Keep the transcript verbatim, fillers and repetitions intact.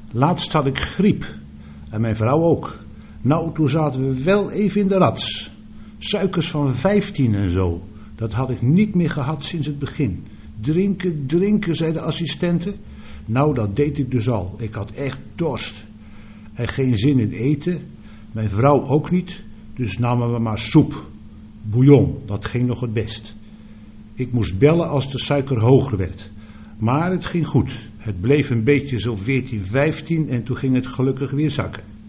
Laatst had ik griep. En mijn vrouw ook. Nou, toen zaten we wel even in de rats. Suikers van vijftien en zo. Dat had ik niet meer gehad sinds het begin. Drinken, drinken, zei de assistente. Nou, dat deed ik dus al. Ik had echt dorst. En geen zin in eten. Mijn vrouw ook niet. Dus namen we maar soep. Bouillon, dat ging nog het best. Ik moest bellen als de suiker hoger werd. Maar het ging goed. Het bleef een beetje zo veertien, vijftien en toen ging het gelukkig weer zakken.